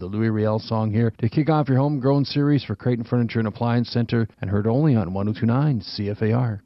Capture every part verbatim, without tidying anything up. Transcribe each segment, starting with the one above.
the Louis Riel song here to kick off your homegrown series for Creighton Furniture and Appliance Center, and heard only on one oh two point nine C F A R.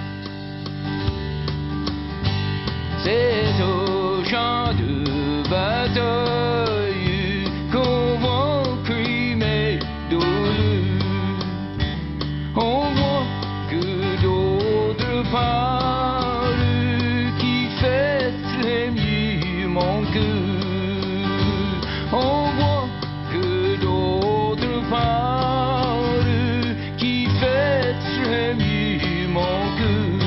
C'est au champ de bataille qu'on voit crimer doleux. On voit que d'autres parlent qui fêtent les mieux mon cœur. On voit que d'autres parlent qui fêtent les mieux mon cœur.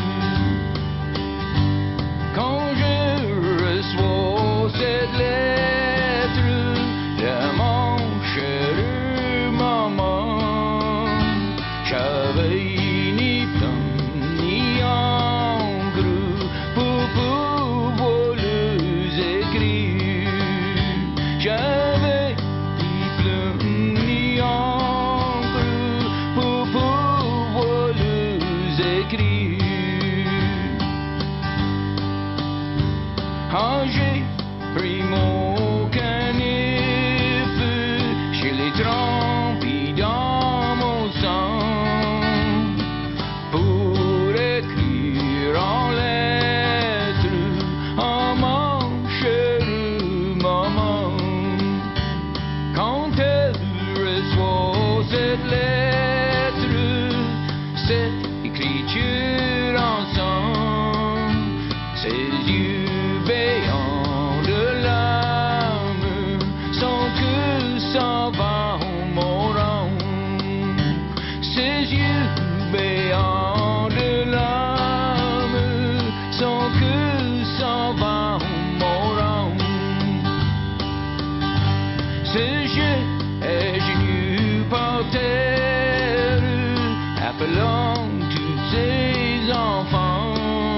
Quand je reçois cette lettre de mon cher maman, j'avais ni plume ni encre pour pouvoir les écrire. J'avais ni plume ni encre pour pouvoir les écrire. Quand j'ai pris mon canif, je l'ai trempé dans mon sang pour écrire en lettres à ma chère maman. Quand elle reçoit cette lettre, cette écriture en sang, ses yeux béants de larmes, sans que ça va mon rang. Ses yeux béants de larmes, sans que ça va mon rang. Ses yeux et genoux par terre, appelant tous ses enfants.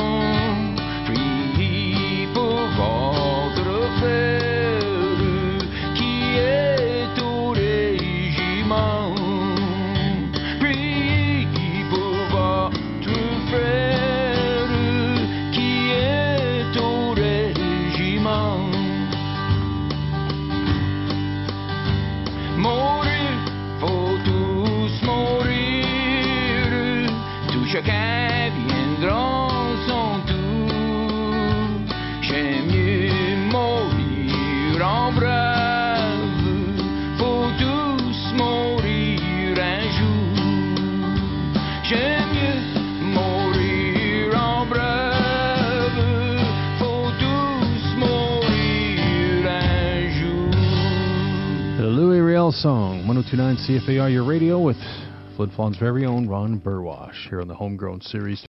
Qui est au régiment, priez pour votre frère qui est au régiment. Mourir, faut tous mourir, tout chacun viendra son tour. J'aime mieux mourir en brave, faut tous mourir un jour. J'aime mieux mourir en brave, faut tous mourir un jour. The Louis Riel song, one oh two point nine C F A R, your radio with Flin Flon's very own Ron Burwash here on the Homegrown Series.